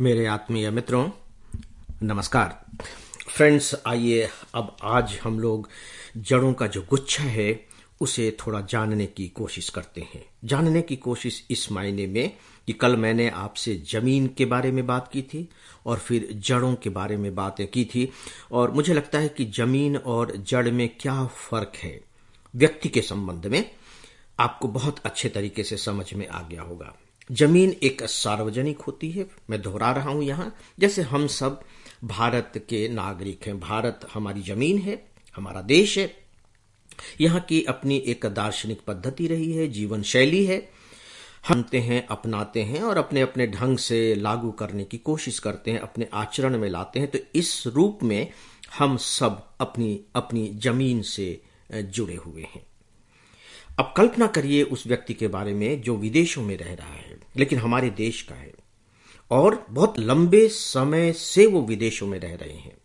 मेरे आत्मीय मित्रों, नमस्कार। फ्रेंड्स, आइए अब आज हम लोग जड़ों का जो गुच्छा है उसे थोड़ा जानने की कोशिश करते हैं। जानने की कोशिश इस मायने में कि कल मैंने आपसे जमीन के बारे में बात की थी और फिर जड़ों के बारे में बातें की थी, और मुझे लगता है कि जमीन और जड़ में क्या फर्क है व्यक्ति के संबंध में आपको बहुत अच्छे तरीके से समझ में आ गया होगा। जमीन एक सार्वजनिक होती है, मैं दोहरा रहा हूं यहां, जैसे हम सब भारत के नागरिक हैं। भारत हमारी जमीन है, हमारा देश है। यहां की अपनी एक दार्शनिक पद्धति रही है, जीवन शैली है। हम मानते हैं, अपनाते हैं और अपने अपने ढंग से लागू करने की कोशिश करते हैं, अपने आचरण में लाते हैं। तो इस रूप में हम सब अपनी अपनी जमीन से जुड़े हुए हैं। अब कल्पना करिए उस व्यक्ति के बारे में जो विदेशों में रह रहा है लेकिन हमारे देश का है, और बहुत लंबे समय से वो विदेशों में रह रहे हैं।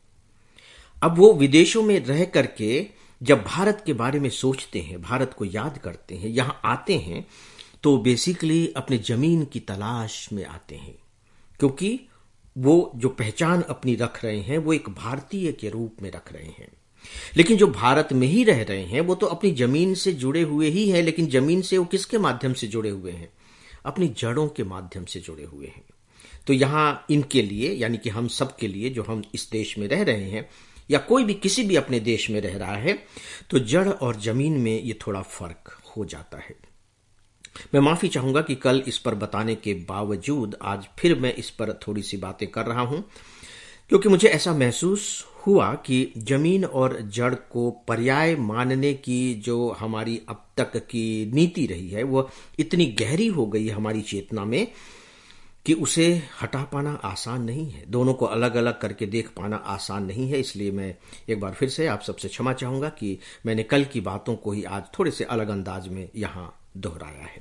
अब वो विदेशों में रह करके जब भारत के बारे में सोचते हैं, भारत को याद करते हैं, यहां आते हैं, तो बेसिकली अपने जमीन की तलाश में आते हैं, क्योंकि वो जो पहचान अपनी रख रहे हैं वो एक भारतीय के रूप में रख रहे हैं। लेकिन जो भारत में ही रह रहे हैं वो तो अपनी जमीन से जुड़े हुए ही हैं, लेकिन जमीन से वो किसके माध्यम से जुड़े हुए हैं? अपनी जड़ों के माध्यम से जुड़े हुए हैं। तो यहां इनके लिए, यानी कि हम सब के लिए जो हम इस देश में रह रहे हैं, या कोई भी किसी भी अपने देश में रह रहा है, तो जड़ और जमीन में ये थोड़ा फर्क हो जाता है। मैं माफी चाहूंगा कि कल इस पर बताने के बावजूद आज फिर मैं इस पर थोड़ी सी बातें कर रहा हूं, क्योंकि मुझे ऐसा महसूस हुआ कि जमीन और जड़ को पर्याय मानने की जो हमारी अब तक की नीति रही है वो इतनी गहरी हो गई है हमारी चेतना में कि उसे हटा पाना आसान नहीं है। दोनों को अलग अलग करके देख पाना आसान नहीं है। इसलिए मैं एक बार फिर से आप सबसे क्षमा चाहूंगा कि मैंने कल की बातों को ही आज थोड़े से अलग अंदाज में यहां दोहराया है।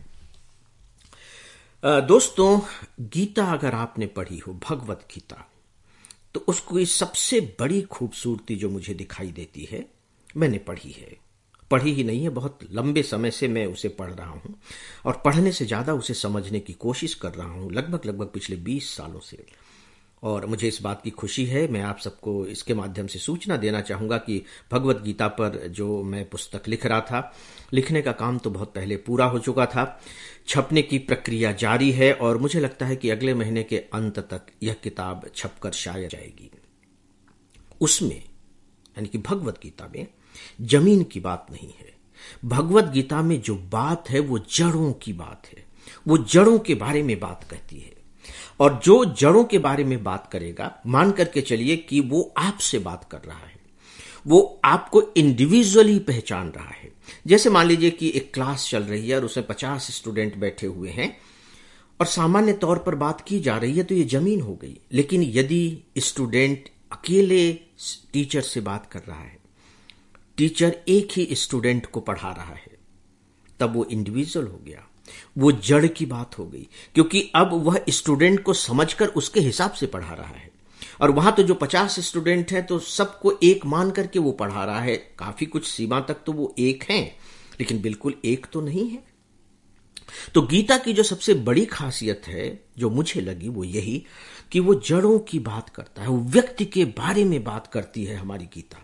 दोस्तों, गीता अगर आपने पढ़ी हो, भगवत गीता, तो उसको सबसे बड़ी खूबसूरती जो मुझे दिखाई देती है, मैंने पढ़ी ही नहीं है, बहुत लंबे समय से मैं उसे पढ़ रहा हूं, और पढ़ने से ज्यादा उसे समझने की कोशिश कर रहा हूं, लगभग पिछले 20 सालों से। और मुझे इस बात की खुशी है, मैं आप सबको इसके माध्यम से सूचना देना चाहूंगा कि भगवत गीता पर जो मैं पुस्तक लिख रहा था, लिखने का काम तो बहुत पहले पूरा हो चुका था, छपने की प्रक्रिया जारी है, और मुझे लगता है कि अगले महीने के अंत तक यह किताब छपकर शायद जाएगी। उसमें, यानी कि भगवत गीता में, जमीन की बात नहीं है। भगवत गीता में जो बात है वो जड़ों की बात है। वो जड़ों के बारे में बात कहती है, और जो जड़ों के बारे में बात करेगा, मान करके चलिए कि वो आपसे बात कर रहा है, वो आपको इंडिविजुअली पहचान रहा है। जैसे मान लीजिए कि एक क्लास चल रही है और उसमें 50 स्टूडेंट बैठे हुए हैं और सामान्य तौर पर बात की जा रही है, तो ये जमीन हो गई। लेकिन यदि स्टूडेंट अकेले टीचर से बात कर रहा है, टीचर एक ही स्टूडेंट को पढ़ा रहा है, तब वो इंडिविजुअल हो गया, वो जड़ की बात हो गई, क्योंकि अब वह स्टूडेंट को समझकर उसके हिसाब से पढ़ा रहा है। और वहां तो जो 50 स्टूडेंट हैं तो सबको एक मान करके वो पढ़ा रहा है। काफी कुछ सीमा तक तो वो एक हैं, लेकिन बिल्कुल एक तो नहीं है। तो गीता की जो सबसे बड़ी खासियत है जो मुझे लगी वो यही कि वो जड़ों की बात करता है, वो व्यक्ति के बारे में बात करती है हमारी गीता।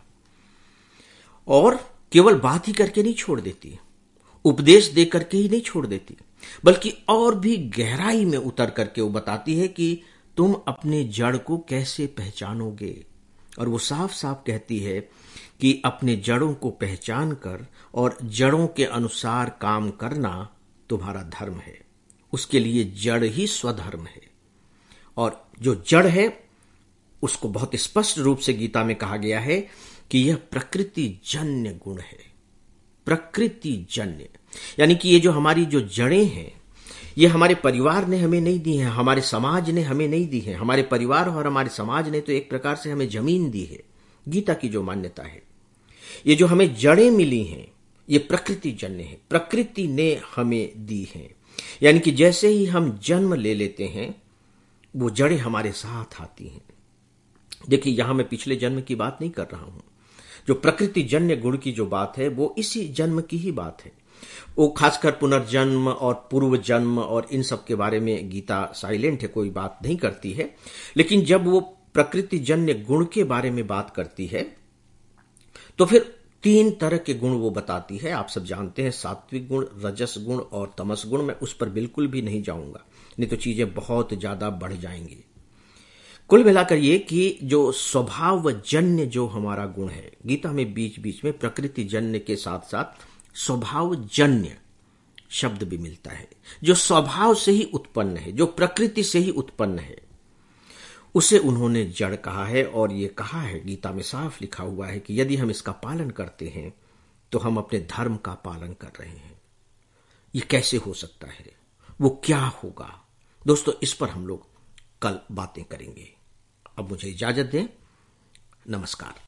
और केवल बात ही करके नहीं छोड़ देती, उपदेश दे करके ही नहीं छोड़ देती, बल्कि और भी गहराई में उतर करके वो बताती है कि तुम अपने जड़ को कैसे पहचानोगे। और वो साफ साफ कहती है कि अपने जड़ों को पहचान कर और जड़ों के अनुसार काम करना तुम्हारा धर्म है। उसके लिए जड़ ही स्वधर्म है। और जो जड़ है उसको बहुत स्पष्ट रूप से गीता में कहा गया है कि यह प्रकृति जन्य गुण है। प्रकृति जन्य, यानी कि ये जो हमारी जो जड़ें हैं, ये हमारे परिवार ने हमें नहीं दी है, हमारे समाज ने हमें नहीं दी है। हमारे परिवार और हमारे समाज ने तो एक प्रकार से हमें जमीन दी है। गीता की जो मान्यता है, ये जो हमें जड़ें मिली हैं, ये प्रकृति जन्य है, प्रकृति ने हमें दी है। यानी कि जैसे ही हम जन्म ले लेते हैं, वो जड़ें हमारे साथ आती हैं। देखिए, यहां मैं पिछले जन्म की बात नहीं कर रहा हूं। जो प्रकृति जन्य गुण की जो बात है वो इसी जन्म की ही बात है। वो खासकर पुनर्जन्म और पूर्व जन्म और इन सब के बारे में गीता साइलेंट है, कोई बात नहीं करती है। लेकिन जब वो प्रकृति जन्य गुण के बारे में बात करती है तो फिर 3 तरह के गुण वो बताती है। आप सब जानते हैं, सात्विक गुण, रजस गुण और तमस गुण। मैं उस पर बिल्कुल भी नहीं जाऊंगा, नहीं तो चीजें बहुत ज्यादा बढ़ जाएंगी। कुल मिलाकर ये कि जो स्वभाव जन्य जो हमारा गुण है, गीता में बीच बीच में प्रकृति जन्य के साथ साथ स्वभाव जन्य शब्द भी मिलता है। जो स्वभाव से ही उत्पन्न है, जो प्रकृति से ही उत्पन्न है, उसे उन्होंने जड़ कहा है। और ये कहा है, गीता में साफ लिखा हुआ है कि यदि हम इसका पालन करते हैं तो हम अपने धर्म का पालन कर रहे हैं। ये कैसे हो सकता है, वो क्या होगा? दोस्तों, इस पर हम लोग कल बातें करेंगे। अब मुझे इजाजत दें। नमस्कार।